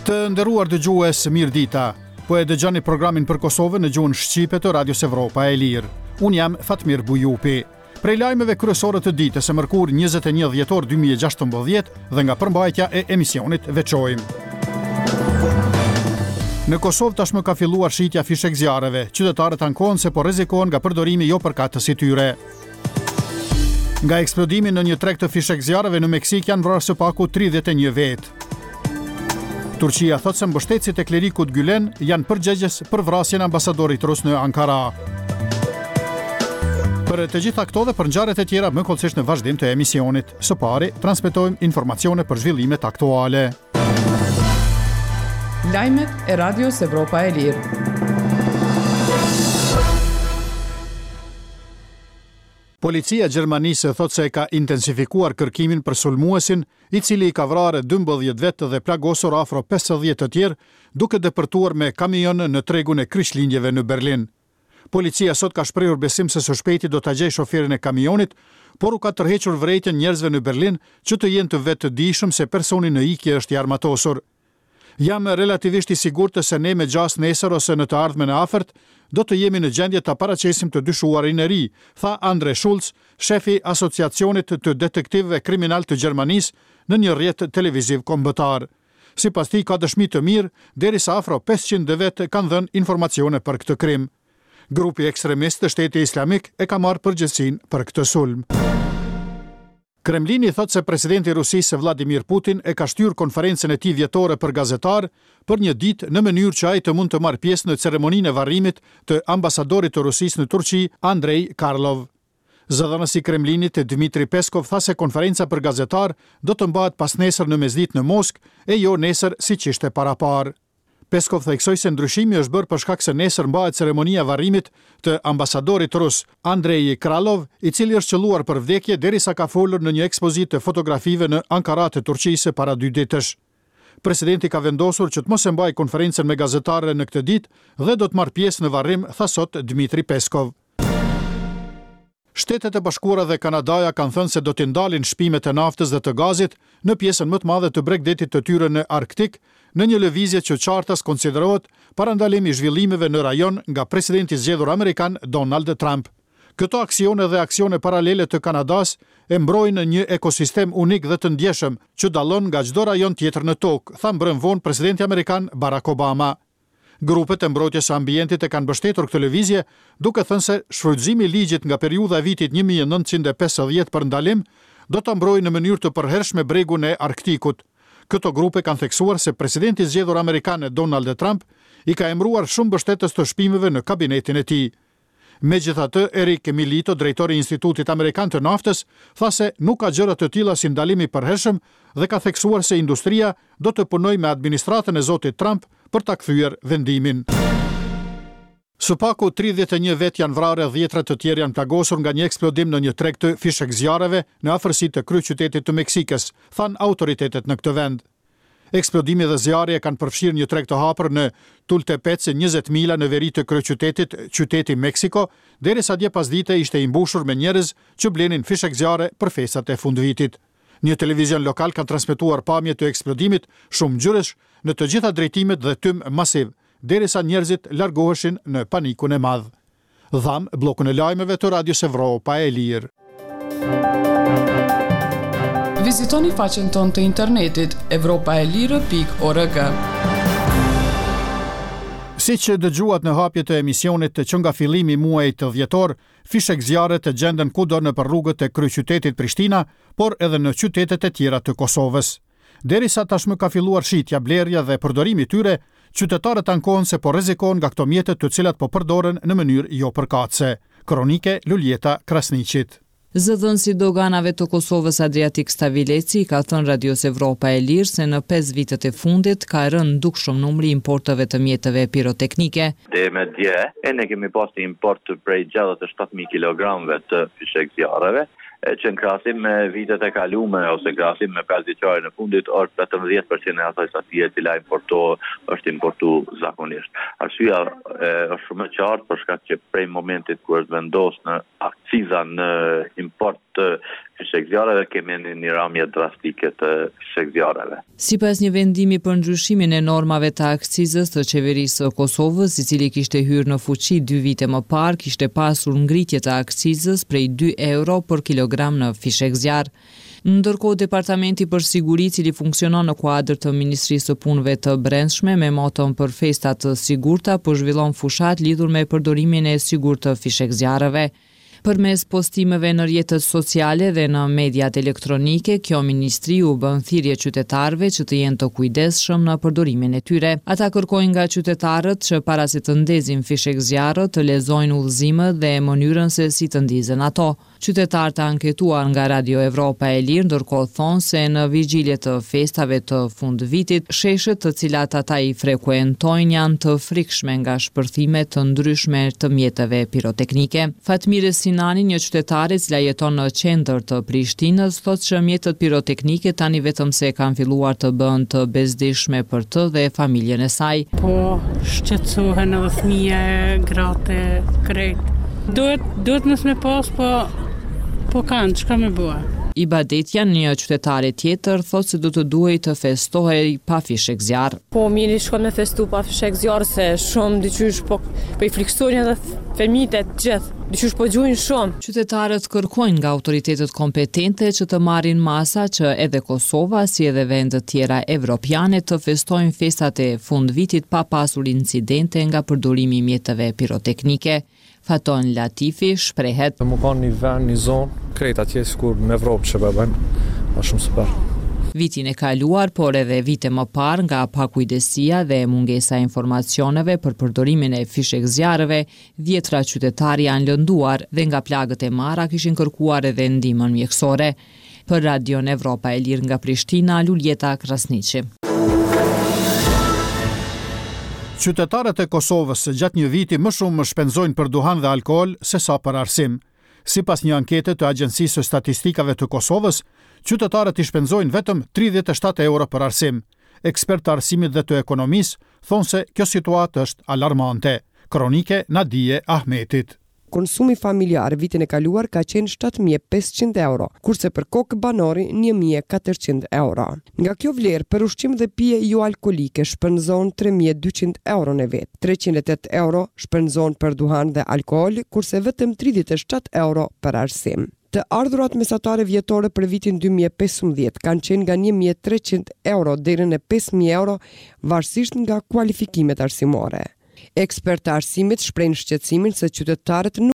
Të nderuar dëgjues, mirëdita. Po e dëgjoni programin për Kosovën në gjuhën shqipe të Radios Evropa e Lirë. Unë jam Fatmir Bujupi. Prej lajmeve kryesore të ditës së mërkur 21 dhjetor 2016 dhe nga përmbajtja e emisionit veçojmë. Në Kosovë tashmë ka filluar shitja fishek zjarreve. Qytetarët ankohen se po rrezikohen nga përdorimi jo përkatës i tyre. Nga eksplodimi në një treg të fishek zjarreve në Meksik janë vrarë së paku 31 vetë. Turqia thot se mbështetësit e klerikut Gülen janë përgjegjës për vrasjen e ambasadorit rus në Ankara. Për të gjitha këto dhe për ngjarjet e tjera më kollësisht në vazhdim të emisionit. Së pari, transmetojmë informacione për zhvillimet aktuale. Lajmet e Radios Evropa e Lirë. Policia e Gjermanisë thot se ka intensifikuar kërkimin për sulmuesin, i cili i ka vrarë 12 vetë dhe plagosur afro 50 të tjerë, duke depërtuar me kamion në tregun e kryqëlinjeve në Berlin. Policia sot ka shprehur besim se së shpejti do ta gjejë shoferin e kamionit, por u ka tërhequr vërejtjen njerëzve në Berlin që të jenë të vetëdijshëm se personi në ikje është i armatosur. Jam relativisht i sigurt se ne me gjas nesër ose në të ardhmen e afërt do të jemi në gjendje ta paraqesim të dyshuarin e ri, tha Andre Schulz, shefi Asociacionit të Detektivëve Kriminal të Gjermanisë në një rrjet televiziv kombëtar. Sipas tij ka dëshmi të mirë, derisa afro 500 vetë kanë dhënë informacione për këtë krim. Grupi ekstremist të Shtetit Islamik e ka marrë përgjegjësinë për këtë sulm. Kremlini thot se presidenti i Rusisë Vladimir Putin e ka shtyr konferencën e tij vjetore për gazetar për një ditë në mënyrë që ai të mund të marrë pjesë në ceremoninë e varrimit të ambasadorit të Rusisë në Turqi, Andrei Karlov. Zëdhënësi i Kremlinit Dmitri Peskov tha se konferenca për gazetar do të mbahet pas nesër në mesditë në Moskë e jo nesër siç ishte paraparë. Peskov theksoi se ndryshimi është bërë për shkak se nesër mbahet ceremonia e varrimit të ambasadorit rus Andrei Kralov, i cili është qelluar për vdekje derisa ka folur në një ekspozitë të fotografive në Ankara të Turqisë para 2 ditësh. Presidenti ka vendosur që të mos e mbajë konferencën me gazetarë në këtë ditë dhe do të marrë pjesë në varrim, tha sot Dmitri Peskov. Shtetet e Bashkuara dhe Kanadaja kanë thënë se do të ndalin shpimet e naftës dhe të gazit në pjesën më të madhe të Bregdetit të tyre në Arktik, në një lëvizje që qartas konsiderohet parandalimi i zhvillimeve në rajon nga presidenti i zgjedhur amerikan Donald Trump. Këto aksione dhe aksione paralele të Kanadas e mbrojnë një ekosistem unik dhe të ndjeshëm që dallon nga çdo rajon tjetër në tokë, tha mbrëm vonë presidenti amerikan Barack Obama. Grupet e mbrojtjes së ambientit e kanë mbështetur këtë lëvizje, duke thënë se shfrytëzimi i ligjit nga periudha e vitit 1950 për ndalim do ta mbrojë në mënyrë të përhershme bregun e Arktikut. Këto grupe kanë theksuar se presidenti i zgjedhur amerikan Donald Trump i ka emëruar shumë mbështetës të shpimeve në kabinetin e tij. Megjithatë, Eric Milito, drejtori i Institutit Amerikan të Naftës, tha se nuk ka gjëra të tilla si ndalimi i përhershëm dhe ka theksuar se industria do të punojë me administratën e zotit Trump për ta kthyer vendimin. Së paku 31 vetë janë vrarë, 10 të tjerë janë plagosur nga një eksplodim në një treg të fishek zjarreve në afërsi të kryeqytetit të Meksikës, than autoritetet në këtë vend. Eksplodimi dhe zjarri e kanë përfshirë një treg të hapur në Tultepec, 20 mila në veri të kryeqytetit, qyteti Meksiko, derisa dje pasdite ishte i mbushur me njerëz që blenin fishek zjarre për festat e fundvitit. Një televizion lokal kanë transmetuar pamje të eksplodimit shumë ngjyresh në të gjitha drejtimet dhe tym masiv, derisa njerëzit largoheshin në panikun e madh. Dham bllokun e lajmeve të Radios Evropa e Lirë. Vizitoni faqen tonë të internetit evropaelire.org. Siç dëgjuat në hapje të emisionit që nga fillimi i muajit të dhjetor, fishek zjarre të gjenden kudo në rrugët e kryeqytetit Prishtina, por edhe në qytetet e tjera të Kosovës. Derisa tashmë ka filluar shitja, blerja dhe përdorimi i tyre, qytetarët ankohen se po rrezikohen nga këto mjete të cilat po përdoren në mënyrë jo përkatëse. Kronike Luljeta Krasniqit. Zëdhënësi doganave të Kosovës Adriatik Stavileci ka thënë Radios Evropa e Lirë se në 5 vitet e fundit ka rënë dukshëm numri importeve të mjeteve piroteknike. Dhe me dje, ne kemi pas një import prej 67.000 kg të fishek zjarreve, që në krahasim me vitet e kalume ose krahasim me 5 vjeçarin e fundit, është vetëm 10% e asaj sasie e cila është importu zakonisht. Arsyeja është shumë e qartë për shkak që prej momentit kur është vendosur në akciza në import të fishek-zjarreve, kemi një ramje drastike të fishek-zjarreve. Sipas një vendimi për ndryshimin e normave të akcizës të qeverisë së Kosovës, i cili kishte hyrë në fuqi 2 vite më parë, kishte pasur ngritje të akcizës prej 2 euro për kilogram në fishek-zjarr. Ndërkohë, Departamenti për Siguri, cili funksionon në kuadër të Ministrisë së Punëve të Brendshme me moton për festa të sigurta, po zhvillon fushat lidhur me përdorimin e sigurt të fishek-zjarreve. Përmes postimeve në rrjetet sociale dhe në mediat elektronike, kjo ministri u bën thirrje qytetarëve që të jenë të kujdesshëm në përdorimin e tyre. Ata kërkojnë nga qytetarët që para se të ndezin fishek-zjarrët të lexojnë udhëzimet dhe mënyrën se si të ndizen ato. Qytetarët anketuar nga Radio Evropa e Lirë ndërkohë thonë se në vigjilje të festave të fundvitit, sheshet të cilat ata i frekuentojnë janë të frikshme nga shpërthime të ndryshme të mjeteve piroteknike. Fatmire Sinani, një qytetare cila jeton në qendër të Prishtinës, thotë që mjetet piroteknike tani vetëm se kanë filluar të bëhen të bezdishme për të dhe familjen e saj. Po shqetësohen edhe fëmija, gratë, krejt. Duhet nësë me pas, po kanë, çka me bua. Ibadetja, një qytetare tjetër, thotë se do të duhej të festohej pa fishek-zjarr. Po mirë shkon me festu pa fishek-zjarr se shumë dyqysh po i friksojnë edhe fëmijët e gjithë. Dyqysh po gjujnë shumë. Qytetarët kërkojnë nga autoritetet kompetente që të marrin masa që edhe Kosova si edhe vende tjera evropiane të festojnë festat e fundvitit pa pasur incidente nga përdorimi i mjeteve piroteknike. Faton Latifi shprehet. Më kanë një vend, një zonë, krejt atje sikur në Evropë që bëjnë, është shumë super. Vitin e kaluar, por edhe vite më parë, nga pakujdesia dhe mungesa e informacioneve për përdorimin e fishek-zjarreve, 10 qytetarë janë lënduar dhe nga plagët e marra kishin kërkuar edhe ndihmën mjekësore. Për Radion Evropa e Lirë nga Prishtina, Luljeta Krasniqi. Qytetarët e Kosovës gjatë një viti më shumë shpenzojnë për duhan dhe alkool se sa për arsim. Sipas një ankete të Agjencisë së Statistikave të Kosovës, qytetarët i shpenzojnë vetëm 37 euro për arsim. Ekspertë të arsimit dhe të ekonomisë thonë se kjo situatë është alarmante. Kronike Nadije Ahmetit. Konsumi familjar vitin e kaluar ka qenë 7.500 euro, kurse për kokë banori 1.400 euro. Nga kjo vlerë, për ushqim dhe pije jo alkolike shpenzon 3.200 euro në vetë, 308 euro shpenzon për duhan dhe alkohol, kurse vetëm 37 euro për arsim. Të ardhurat mesatare vjetore për vitin 2015 kanë qenë nga 1.300 euro deri në 5.000 euro, varësisht nga kualifikimet arsimore. Ekspertë të arsimit shprehin shqetësimin se qytetarët